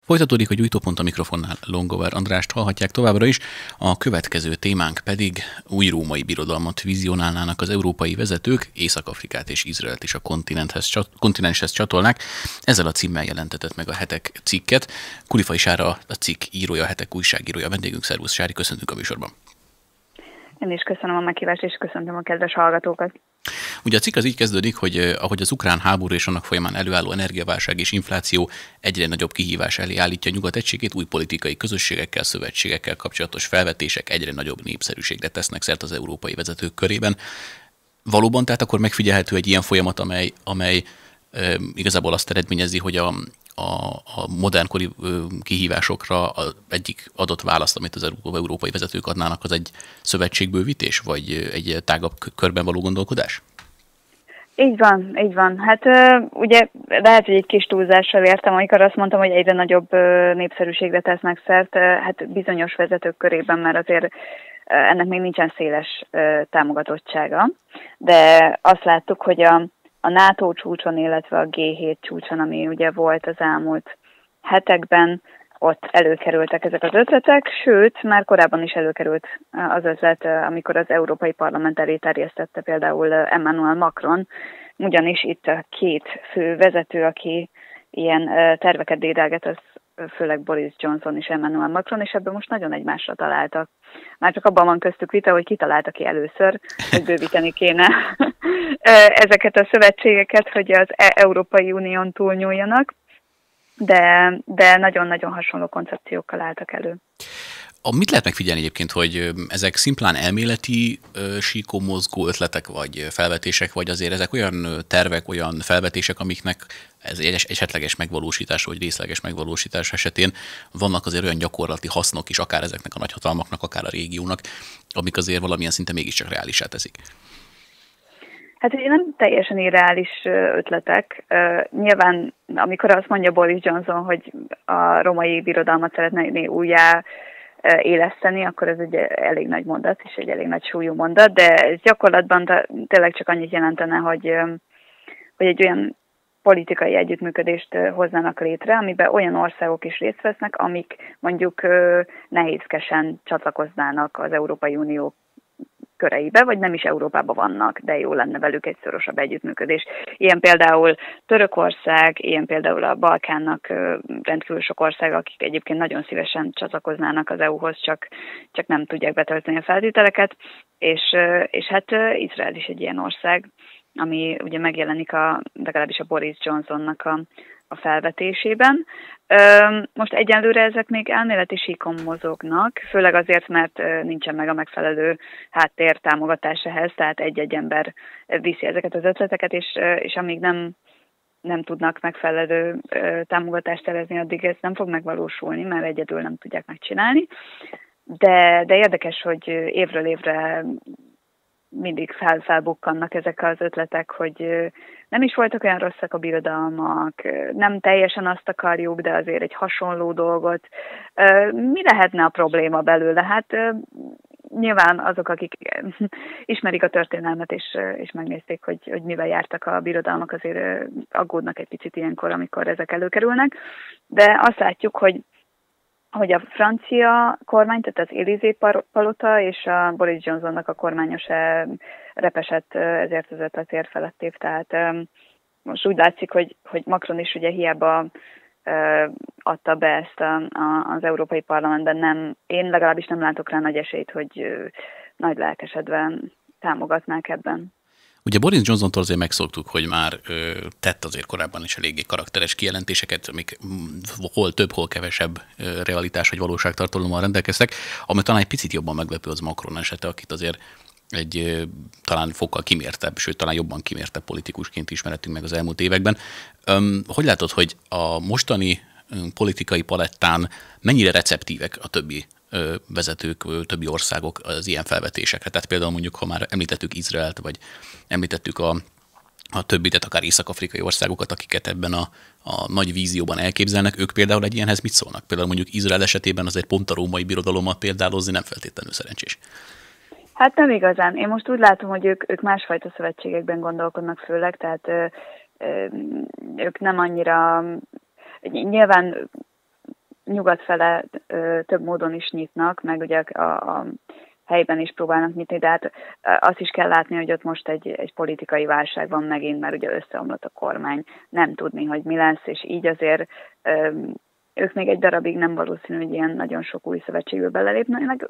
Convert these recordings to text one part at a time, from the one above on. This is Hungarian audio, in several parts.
Folytatódik a gyújtópont, a mikrofonnál Longover Andrást hallhatják továbbra is, a következő témánk pedig új római birodalmat vizionálnának az európai vezetők, Észak-Afrikát és Izraelt is a kontinenshez csatolnák. Ezzel a címmel jelentetett meg a Hetek cikket. Kulifai Sára, a cikk írója, a Hetek újságírója, vendégünk. Szervusz Sári, köszöntünk a műsorban. Én is köszönöm a meghívást, és köszöntöm a kedves hallgatókat. Ugye a cikk az így kezdődik, hogy ahogy az ukrán háború és annak folyamán előálló energiaválság és infláció egyre nagyobb kihívás elé állítja nyugat egységét, új politikai közösségekkel, szövetségekkel kapcsolatos felvetések egyre nagyobb népszerűségre tesznek szert az európai vezetők körében. Valóban tehát akkor megfigyelhető egy ilyen folyamat, amely igazából azt eredményezi, hogy a modernkori kihívásokra egyik adott választ, amit az európai vezetők adnának, az egy szövetségbővítés, vagy egy tágabb körben való gondolkodás? Így van. Hát ugye lehet, hogy egy kis túlzással értem, amikor azt mondtam, hogy egyre nagyobb népszerűségre tesznek szert, hát bizonyos vezetők körében, mert azért ennek még nincsen széles támogatottsága, de azt láttuk, hogy a NATO csúcson, illetve a G7 csúcson, ami ugye volt az elmúlt hetekben, ott előkerültek ezek az ötletek, sőt, már korábban is előkerült az ötlet, amikor az Európai Parlament elé terjesztette például Emmanuel Macron, ugyanis itt a két fő vezető, aki ilyen terveket dédelget, az főleg Boris Johnson és Emmanuel Macron, és ebben most nagyon egymásra találtak. Már csak abban van köztük vita, hogy ki találta ki először, hogy bővíteni kéne ezeket a szövetségeket, hogy az Európai Unión túlnyúljanak, de nagyon-nagyon hasonló koncepciókkal álltak elő. Mit lehet megfigyelni egyébként, hogy ezek szimplán elméleti síkon mozgó ötletek vagy felvetések, vagy azért ezek olyan tervek, olyan felvetések, amiknek ez egy esetleges megvalósítás vagy részleges megvalósítás esetén vannak azért olyan gyakorlati hasznok is, akár ezeknek a nagyhatalmaknak, akár a régiónak, amik azért valamilyen szinte mégiscsak reálisá teszik? Hát ugye nem teljesen irreális ötletek. Nyilván, amikor azt mondja Boris Johnson, hogy a római birodalmat szeretné újjá éleszteni, akkor ez egy elég nagy mondat, és egy elég nagy súlyú mondat, de ez gyakorlatban tényleg csak annyit jelentene, hogy egy olyan politikai együttműködést hoznának létre, amiben olyan országok is részt vesznek, amik mondjuk nehézkesen csatlakoznának az Európai Unió köreibe, vagy nem is Európában vannak, de jó lenne velük egy szorosabb együttműködés. Ilyen például Törökország, ilyen például a Balkánnak rendkívül sok ország, akik egyébként nagyon szívesen csatlakoznának az EU-hoz, csak nem tudják betölteni a feltételeket, és hát Izrael is egy ilyen ország, ami ugye megjelenik legalábbis a Boris Johnsonnak a felvetésében. Most egyenlőre ezek még elméleti síkon mozognak, főleg azért, mert nincsen meg a megfelelő háttér támogatás ehhez, tehát egy-egy ember viszi ezeket az ötleteket, és amíg nem tudnak megfelelő támogatást szerezni, addig ez nem fog megvalósulni, mert egyedül nem tudják megcsinálni. De érdekes, hogy évről évre mindig felbukkannak ezek az ötletek, hogy nem is voltak olyan rosszak a birodalmak, nem teljesen azt akarjuk, de azért egy hasonló dolgot. Mi lehetne a probléma belőle? Hát nyilván azok, akik ismerik a történelmet, és megnézték, hogy mivel jártak a birodalmak, azért aggódnak egy picit ilyenkor, amikor ezek előkerülnek. De azt látjuk, hogy a francia kormány, tehát az Élysée palota és a Boris Johnsonnak a kormánya se repesett ezért az ötletért felettébb. Tehát most úgy látszik, hogy Macron is ugye hiába adta be ezt az Európai Parlamentben, én legalábbis nem látok rá nagy esélyt, hogy nagy lelkesedve támogatnák ebben. Ugye Boris Johnsontól azért megszoktuk, hogy már tett azért korábban is eléggé karakteres kijelentéseket, amik hol több, hol kevesebb realitás vagy valóságtartalommal rendelkeztek, ami talán egy picit jobban meglepő az Macron esete, akit azért egy talán fokkal kimértebb, sőt talán jobban kimértebb politikusként ismerettünk meg az elmúlt években. Hogy látod, hogy a mostani politikai palettán mennyire receptívek a többi vezetők, többi országok az ilyen felvetésekre? Tehát például mondjuk, ha már említettük Izraelt, vagy említettük a többi, tehát akár észak-afrikai országokat, akiket ebben a nagy vízióban elképzelnek, ők például egy ilyenhez mit szólnak? Például mondjuk Izrael esetében azért pont a római birodalommal példálozni nem feltétlenül szerencsés. Hát nem igazán. Én most úgy látom, hogy ők másfajta szövetségekben gondolkodnak főleg, tehát ők nem annyira, nyilván nyugat fele több módon is nyitnak, meg ugye a helyben is próbálnak nyitni, de hát azt is kell látni, hogy ott most egy politikai válság van megint, mert ugye összeomlott a kormány, nem tudni, hogy mi lesz, és így azért ők még egy darabig nem valószínű, hogy ilyen nagyon sok új szövetségbe belelépnek,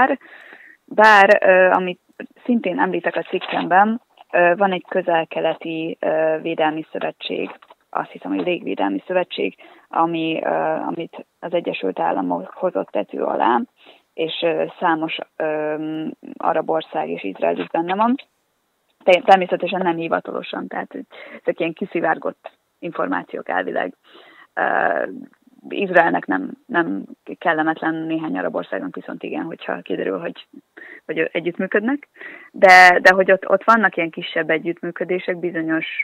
bár amit szintén említek a cikkemben, van egy közel-keleti védelmi szövetség, azt hiszem, hogy légvédelmi szövetség, amit az Egyesült Államok hozott tető alá, és számos arab ország és Izrael is benne van. Természetesen nem hivatalosan, tehát ezek ilyen kiszivárgott információk elvileg. Izraelnek nem kellemetlen, néhány arab országnak viszont igen, hogyha kiderül, hogy együttműködnek. De hogy ott vannak ilyen kisebb együttműködések bizonyos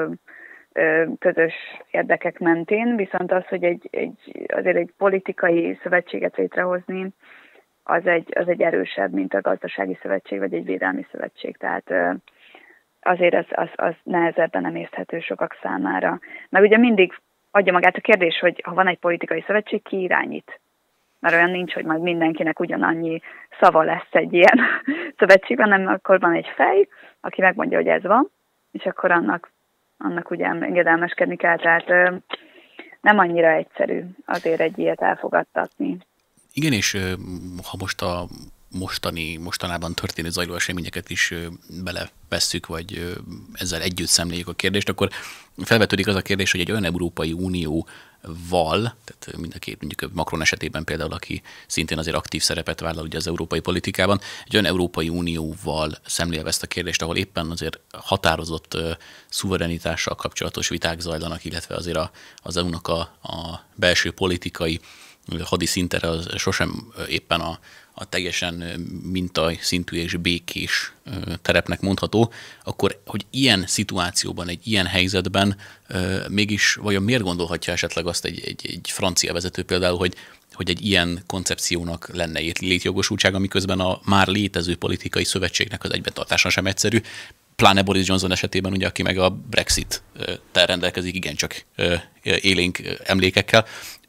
közös érdekek mentén, viszont az, hogy azért egy politikai szövetséget létrehozni, az egy erősebb, mint a gazdasági szövetség, vagy egy védelmi szövetség. Tehát azért az nehezebben emészthető sokak számára. Meg ugye mindig adja magát a kérdés, hogy ha van egy politikai szövetség, ki irányít? Mert olyan nincs, hogy majd mindenkinek ugyanannyi szava lesz egy ilyen szövetségben, hanem akkor van egy fej, aki megmondja, hogy ez van, és akkor annak ugye engedelmeskedni kell, tehát nem annyira egyszerű azért egy ilyet elfogadtatni. Igen, és ha most a mostanában történő zajló eseményeket is belevesszük, vagy ezzel együtt szemléljük a kérdést, akkor felvetődik az a kérdés, hogy egy olyan Európai Unióval, tehát mind a két, mondjuk Macron esetében például, aki szintén azért aktív szerepet vállal ugye az európai politikában, egy olyan Európai Unióval szemlélve ezt a kérdést, ahol éppen azért határozott szuverenitással kapcsolatos viták zajlanak, illetve azért az EU-nak a belső politikai hadi szintere az sosem éppen a teljesen mintajszintű és békés terepnek mondható, akkor hogy ilyen szituációban, egy ilyen helyzetben mégis vajon miért gondolhatja esetleg azt egy francia vezető például, hogy egy ilyen koncepciónak lenne létjogosultsága, miközben a már létező politikai szövetségnek az egybentartása sem egyszerű, pláne Boris Johnson esetében, ugye, aki meg a Brexit-tel rendelkezik igencsak élénk emlékekkel.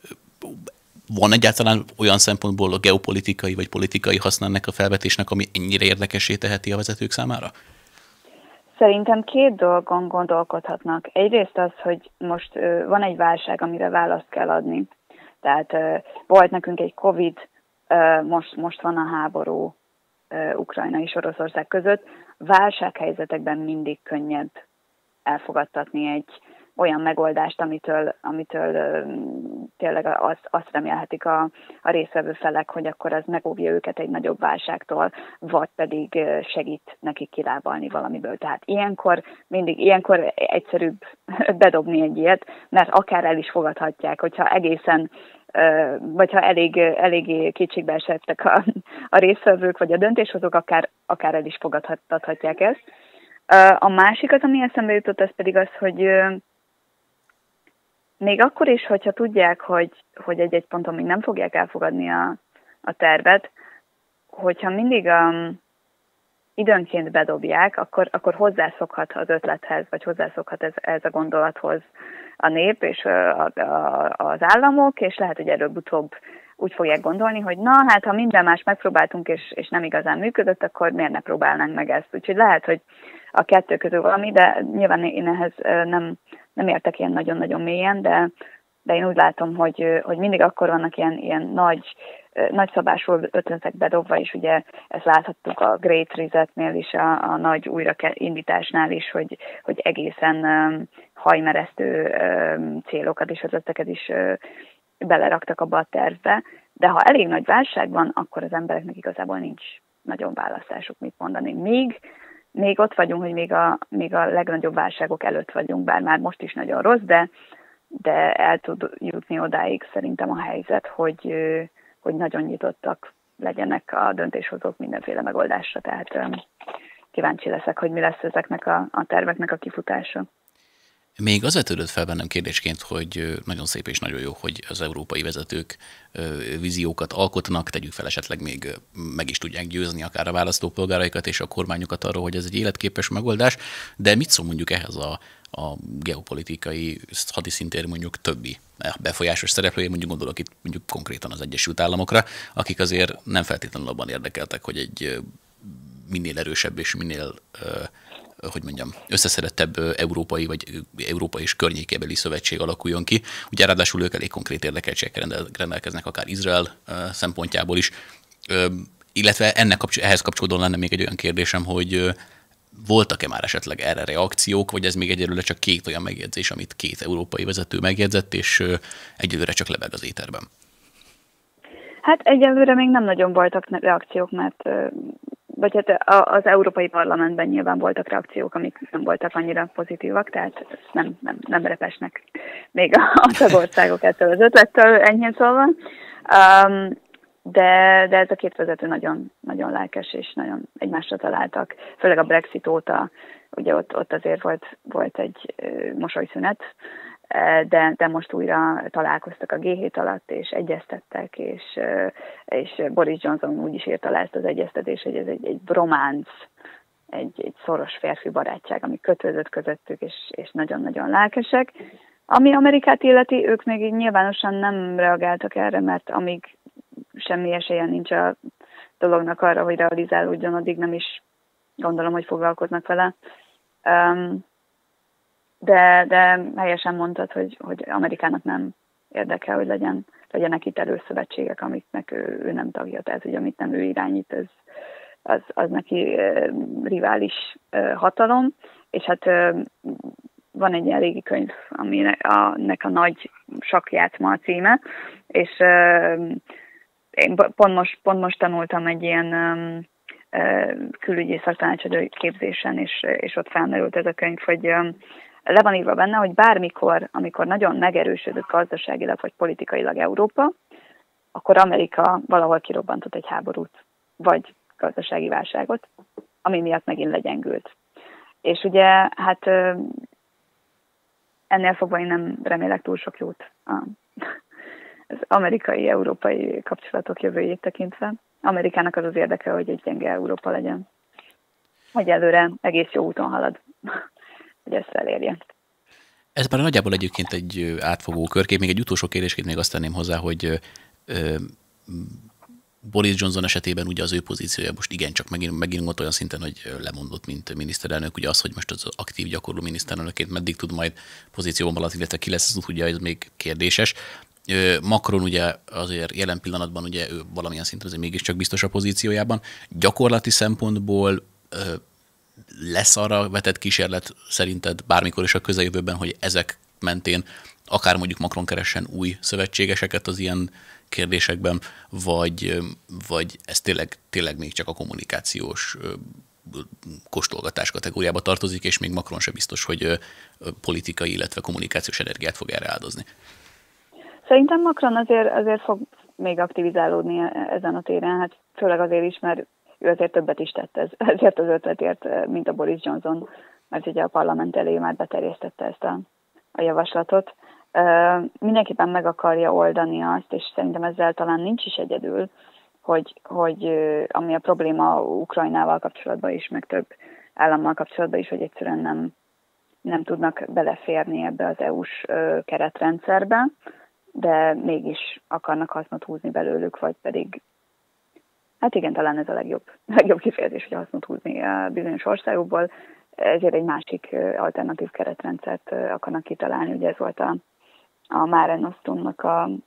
Van egyáltalán olyan szempontból a geopolitikai vagy politikai haszna ennek a felvetésnek, ami ennyire érdekessé teheti a vezetők számára? Szerintem két dolgon gondolkodhatnak. Egyrészt az, hogy most van egy válság, amire választ kell adni. Tehát volt nekünk egy Covid, most van a háború Ukrajna és Oroszország között. Válsághelyzetekben mindig könnyebb elfogadtatni egy olyan megoldást, amitől tényleg azt remélhetik a résztvevő felek, hogy akkor az megóvja őket egy nagyobb válságtól, vagy pedig segít nekik kilábalni valamiből. Tehát ilyenkor egyszerűbb bedobni egy ilyet, mert akár el is fogadhatják, hogyha egészen vagy ha eléggé kétségbe esettek a résztvevők, vagy a döntéshozók, akár el is fogadhatják ezt. A másik az, ami eszembe jutott, az pedig az, hogy még akkor is, hogyha tudják, hogy egy ponton még nem fogják elfogadni a tervet, hogyha mindig időnként bedobják, akkor hozzászokhat az ötlethez, vagy hozzászokhat ez a gondolathoz a nép és az államok, és lehet, hogy előbb-utóbb úgy fogják gondolni, hogy na, hát ha minden más megpróbáltunk, és nem igazán működött, akkor miért ne próbálnánk meg ezt. Úgyhogy lehet, hogy a kettő közül valami, de nyilván én ehhez nem értek ilyen nagyon-nagyon mélyen, de én úgy látom, hogy mindig akkor vannak ilyen nagyszabású ötletek bedobva, és ugye ezt láthattuk a Great Resetnél is, a nagy újraindításnál is, hogy egészen hajmeresztő célokat és ötleteket is beleraktak abba a tervbe, de ha elég nagy válság van, akkor az embereknek igazából nincs nagyon választásuk mit mondani. Még ott vagyunk, hogy még a legnagyobb válságok előtt vagyunk, bár már most is nagyon rossz, de el tud jutni odáig szerintem a helyzet, hogy nagyon nyitottak legyenek a döntéshozók mindenféle megoldásra. Tehát kíváncsi leszek, hogy mi lesz ezeknek a terveknek a kifutása. Még az vetődött fel bennem kérdésként, hogy nagyon szép és nagyon jó, hogy az európai vezetők víziókat alkotnak, tegyük fel esetleg még meg is tudják győzni akár a választópolgáraikat és a kormányokat arról, hogy ez egy életképes megoldás, de mit szól mondjuk ehhez a geopolitikai hadiszintér mondjuk többi befolyásos szereplője, mondjuk gondolok itt mondjuk konkrétan az Egyesült Államokra, akik azért nem feltétlenül abban érdekeltek, hogy egy minél erősebb és minél hogy mondjam, összeszedettebb európai vagy Európa és környékébeli szövetség alakuljon ki. Ugye ráadásul ők elég konkrét érdekeltségekkel rendelkeznek, akár Izrael szempontjából is. Illetve ehhez kapcsolódóan lenne még egy olyan kérdésem, hogy voltak-e már esetleg erre reakciók, vagy ez még egyelőre csak két olyan megjegyzés, amit két európai vezető megjegyzett, és egyelőre csak lebeg az éterben? Hát egyelőre még nem nagyon voltak reakciók, mert vagy hát az Európai Parlamentben nyilván voltak reakciók, amik nem voltak annyira pozitívak, tehát nem repesnek még a tagországok ettől az ötlettől, enyhén szólva. De ez a két vezető nagyon, nagyon lelkes, és nagyon egymásra találtak, főleg a Brexit óta, ugye ott azért volt egy mosolyszünet, de most újra találkoztak a G7 alatt, és egyeztettek, és Boris Johnson úgy is írta le ezt az egyeztetést, hogy ez egy brománc, egy szoros férfi barátság, ami kötődött közöttük, és nagyon-nagyon lelkesek. Ami Amerikát illeti, ők még nyilvánosan nem reagáltak erre, mert amíg semmi esélye nincs a dolognak arra, hogy realizálódjon, addig nem is gondolom, hogy foglalkoznak vele. De helyesen mondtad, hogy Amerikának nem érdekel, hogy legyenek itt előszövetségek, amiknek ő nem tagja, tehát hogy amit nem ő irányít, az neki rivális hatalom, és hát van egy ilyen régi könyv, aminek a nagy sakkjátszma a címe, és én pont most tanultam egy ilyen külügyi szaktanácsadói képzésen, és ott felmerült ez a könyv, hogy le van írva benne, hogy bármikor, amikor nagyon megerősödött gazdaságilag vagy politikailag Európa, akkor Amerika valahol kirobbantott egy háborút, vagy gazdasági válságot, ami miatt megint legyengült. És ugye, hát ennél fogva én nem remélek túl sok jót az amerikai-európai kapcsolatok jövőjét tekintve. Amerikának az az érdeke, hogy egy gyenge Európa legyen. Hogy előre egész jó úton halad, hogy ezt elérje. Ez már nagyjából egyébként egy átfogó körkép. Még egy utolsó kérdésként még azt tenném hozzá, hogy Boris Johnson esetében ugye az ő pozíciója most igencsak megint olyan szinten, hogy lemondott, mint miniszterelnök. Ugye az, hogy most az aktív gyakorló miniszterelnökként meddig tud majd pozícióban maradni, illetve ki lesz, az ugye ez még kérdéses. Macron ugye azért jelen pillanatban ugye ő valamilyen szinten azért mégiscsak biztos a pozíciójában. Gyakorlati szempontból lesz arra vetett kísérlet szerinted bármikor is a közeljövőben, hogy ezek mentén akár mondjuk Macron keressen új szövetségeseket az ilyen kérdésekben, vagy ez tényleg még csak a kommunikációs kóstolgatás kategóriába tartozik, és még Macron se biztos, hogy politikai, illetve kommunikációs energiát fog erre áldozni. Szerintem Macron azért fog még aktivizálódni ezen a téren, hát főleg azért is, mert ő azért többet is tett ezért az ötletért, mint a Boris Johnson, mert ugye a parlament elé már beterjesztette ezt a javaslatot. Mindenképpen meg akarja oldani azt, és szerintem ezzel talán nincs is egyedül, hogy ami a probléma Ukrajnával kapcsolatban is, meg több állammal kapcsolatban is, hogy egyszerűen nem tudnak beleférni ebbe az EU-s keretrendszerbe, de mégis akarnak hasznot húzni belőlük, vagy pedig, hát igen, talán ez a legjobb kifejezés, hogy hasznot húzni a bizonyos országokból, ezért egy másik alternatív keretrendszert akarnak kitalálni. Ugye ez volt a Mare Nostrumnak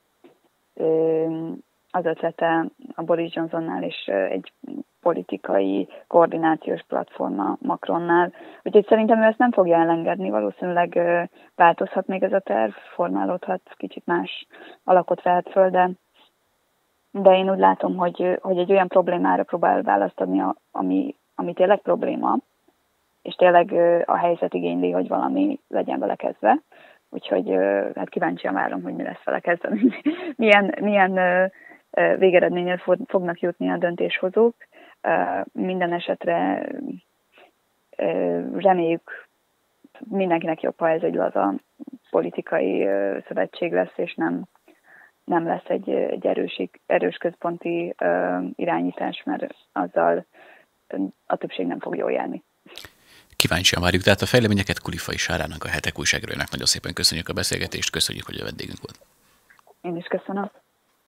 az ötlete a Boris Johnsonnál, és egy politikai koordinációs platforma Macronnál. Úgyhogy szerintem ő ezt nem fogja elengedni, valószínűleg változhat még ez a terv, formálódhat, kicsit más alakot vehet föl, de én úgy látom, hogy egy olyan problémára próbál választ adni, ami tényleg probléma, és tényleg a helyzet igényli, hogy valami legyen vele kezdve. Úgyhogy hát kíváncsian várom, hogy mi lesz vele kezdve, milyen végeredményre fognak jutni a döntéshozók. Minden esetre reméljük mindenkinek jobb, ha ez egy laza politikai szövetség lesz, és nem lesz egy erős központi irányítás, mert azzal a többség nem fog jól járni. Kíváncsian várjuk tehát a fejleményeket. Kulifai Sárának, a Hetek újságírójának nagyon szépen köszönjük a beszélgetést, köszönjük, hogy a vendégünk volt. Én is köszönöm.